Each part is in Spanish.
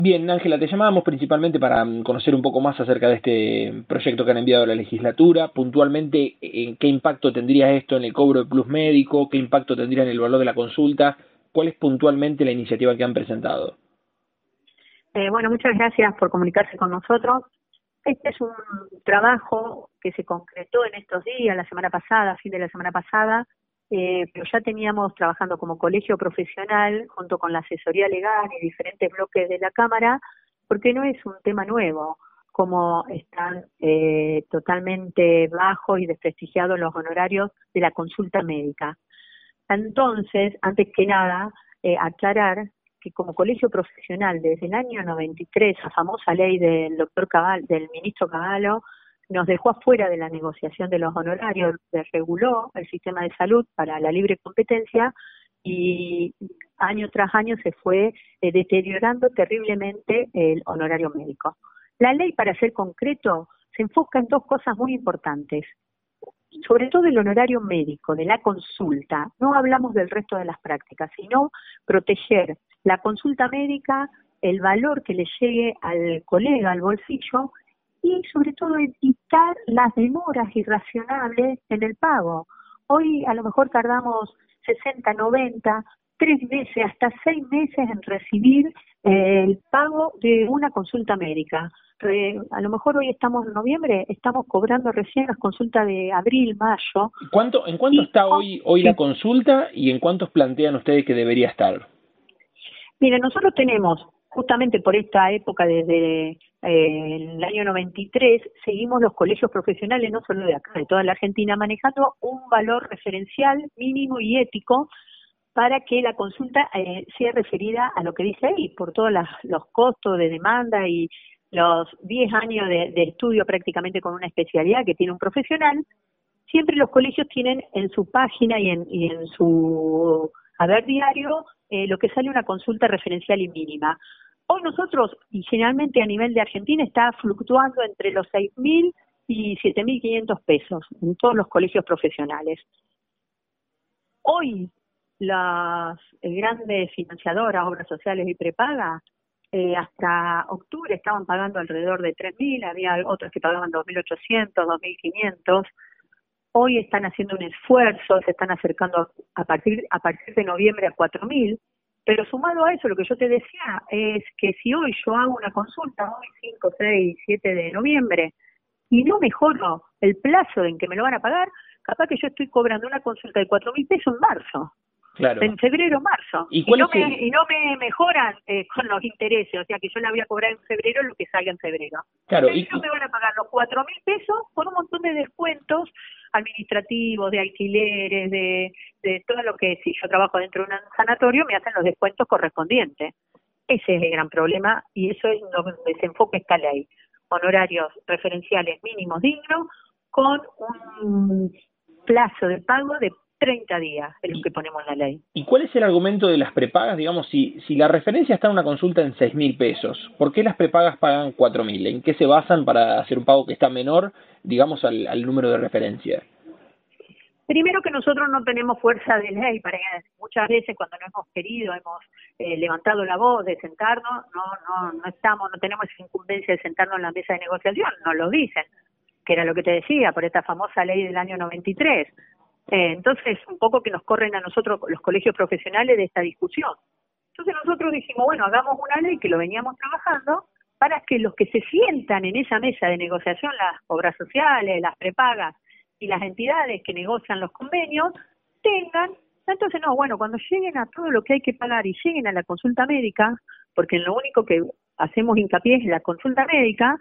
Bien, Ángela, te llamábamos principalmente para conocer un poco más acerca de este proyecto que han enviado a la legislatura, puntualmente qué impacto tendría esto en el cobro de plus médico, qué impacto tendría en el valor de la consulta, cuál es puntualmente la iniciativa que han presentado. Bueno, muchas gracias por comunicarse con nosotros. Este es un trabajo que se concretó en estos días, la semana pasada, fin de la semana pasada, pero ya teníamos trabajando como colegio profesional junto con la asesoría legal y diferentes bloques de la Cámara, porque no es un tema nuevo, como están totalmente bajos y desprestigiados los honorarios de la consulta médica. Entonces, antes que nada, aclarar que como colegio profesional desde el año 93, la famosa ley del doctor Cabal, del ministro Cavallo, nos dejó afuera de la negociación de los honorarios, desreguló el sistema de salud para la libre competencia y año tras año se fue deteriorando terriblemente el honorario médico. La ley, para ser concreto, se enfoca en dos cosas muy importantes. Sobre todo el honorario médico, de la consulta, no hablamos del resto de las prácticas, sino proteger la consulta médica, el valor que le llegue al colega, al bolsillo, y sobre todo evitar las demoras irracionales en el pago. Hoy a lo mejor tardamos 60, 90, 3 meses, hasta 6 meses en recibir el pago de una consulta médica. A lo mejor hoy estamos en noviembre, estamos cobrando recién las consultas de abril, mayo. ¿En cuánto está hoy la consulta y en cuántos plantean ustedes que debería estar? Mira, nosotros tenemos, justamente por esta época, desde el año 93, seguimos los colegios profesionales, no solo de acá, de toda la Argentina, manejando un valor referencial mínimo y ético para que la consulta sea referida a lo que dice ahí, por todos los costos de demanda y los 10 años de estudio prácticamente con una especialidad que tiene un profesional. Siempre los colegios tienen en su página y en su haber diario lo que sale una consulta referencial y mínima. Hoy nosotros, y generalmente a nivel de Argentina, está fluctuando entre los 6.000 y 7.500 pesos en todos los colegios profesionales. Hoy las grandes financiadoras, obras sociales y prepaga, hasta octubre estaban pagando alrededor de 3.000, había otros que pagaban 2.800, 2.500. Hoy están haciendo un esfuerzo, se están acercando a partir de noviembre a 4.000, pero sumado a eso, lo que yo te decía es que si hoy yo hago una consulta, hoy 5, 6, 7 de noviembre, y no mejoro el plazo en que me lo van a pagar, capaz que yo estoy cobrando una consulta de 4.000 pesos en marzo. Claro. En febrero, marzo. Y no me mejoran con los intereses, o sea que yo la voy a cobrar en febrero lo que salga en febrero. Claro. Ellos me van a pagar los 4.000 pesos por un montón de descuentos administrativos, de alquileres, de todo lo que, si yo trabajo dentro de un sanatorio, me hacen los descuentos correspondientes. Ese es el gran problema y eso es donde se enfoca esta ley. Honorarios referenciales mínimos dignos con un plazo de pago de 30 días, es lo que ponemos en la ley. ¿Y cuál es el argumento de las prepagas? Digamos, si la referencia está en una consulta en 6.000 pesos, ¿por qué las prepagas pagan 4.000? ¿En qué se basan para hacer un pago que está menor, digamos, al número de referencia? Primero que nosotros no tenemos fuerza de ley para muchas veces cuando no hemos querido, hemos levantado la voz de sentarnos, no tenemos esa incumbencia de sentarnos en la mesa de negociación, nos lo dicen, que era lo que te decía, por esta famosa ley del año 93. Entonces, un poco que nos corren a nosotros los colegios profesionales de esta discusión. Entonces nosotros dijimos, bueno, hagamos una ley que lo veníamos trabajando para que los que se sientan en esa mesa de negociación, las obras sociales, las prepagas y las entidades que negocian los convenios, tengan, entonces no, bueno, cuando lleguen a todo lo que hay que pagar y lleguen a la consulta médica, porque en lo único que hacemos hincapié es la consulta médica,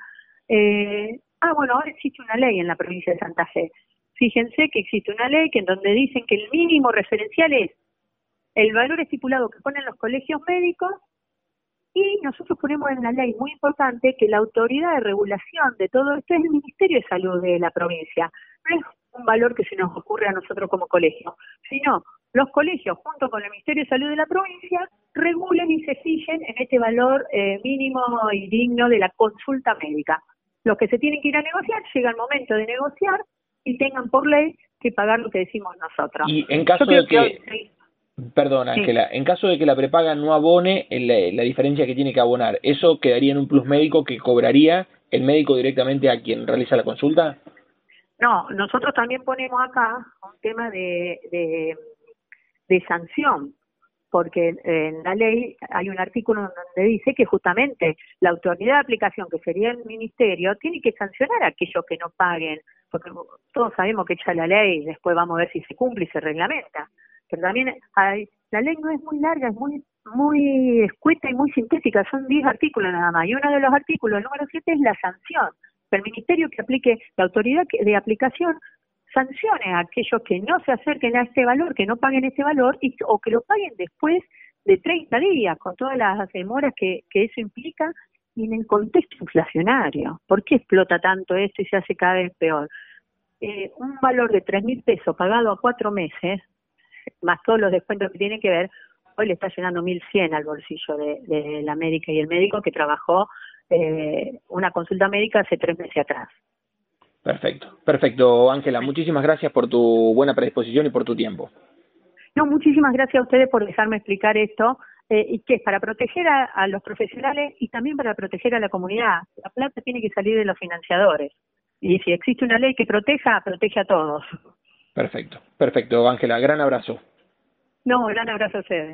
bueno, ahora existe una ley en la provincia de Santa Fe. Fíjense que existe una ley que en donde dicen que el mínimo referencial es el valor estipulado que ponen los colegios médicos y nosotros ponemos en la ley, muy importante, que la autoridad de regulación de todo esto es el Ministerio de Salud de la provincia. No es un valor que se nos ocurre a nosotros como colegio, sino los colegios junto con el Ministerio de Salud de la provincia regulen y se fijen en este valor mínimo y digno de la consulta médica. Los que se tienen que ir a negociar, llega el momento de negociar y tengan por ley que pagar lo que decimos nosotros. Y en caso de que... Perdón, Sí. Ángela, en caso de que la prepaga no abone la diferencia que tiene que abonar, ¿eso quedaría en un plus médico que cobraría el médico directamente a quien realiza la consulta? No, nosotros también ponemos acá un tema de sanción, porque en la ley hay un artículo donde dice que justamente la autoridad de aplicación, que sería el ministerio, tiene que sancionar a aquellos que no paguen, porque todos sabemos que echa la ley, después vamos a ver si se cumple y se reglamenta. Pero también la ley no es muy larga, es muy escueta y muy sintética, son 10 artículos nada más, y uno de los artículos, el número 7, es la sanción. El ministerio que aplique, la autoridad de aplicación sancione a aquellos que no se acerquen a este valor, que no paguen este valor, o que lo paguen después de 30 días, con todas las demoras que eso implica, y en el contexto inflacionario. ¿Por qué explota tanto esto y se hace cada vez peor? Un valor de 3.000 pesos pagado a 4 meses, más todos los descuentos que tienen que ver, hoy le está llegando 1.100 al bolsillo de la médica y el médico que trabajó una consulta médica hace 3 meses atrás. Perfecto, perfecto, Ángela. Muchísimas gracias por tu buena predisposición y por tu tiempo. No, muchísimas gracias a ustedes por dejarme explicar esto, y que es para proteger a los profesionales y también para proteger a la comunidad. La plata tiene que salir de los financiadores. Y si existe una ley que proteja, protege a todos. Perfecto, perfecto, Ángela. Gran abrazo. No, gran abrazo a ustedes.